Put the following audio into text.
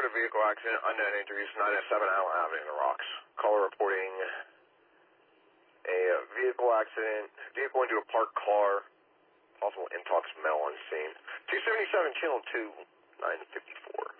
motor vehicle accident, unknown injuries, 907 Allen Avenue in the Rocks. Caller reporting a vehicle accident, vehicle into a parked car, possible intox smell on scene. 277 channel 2, 954.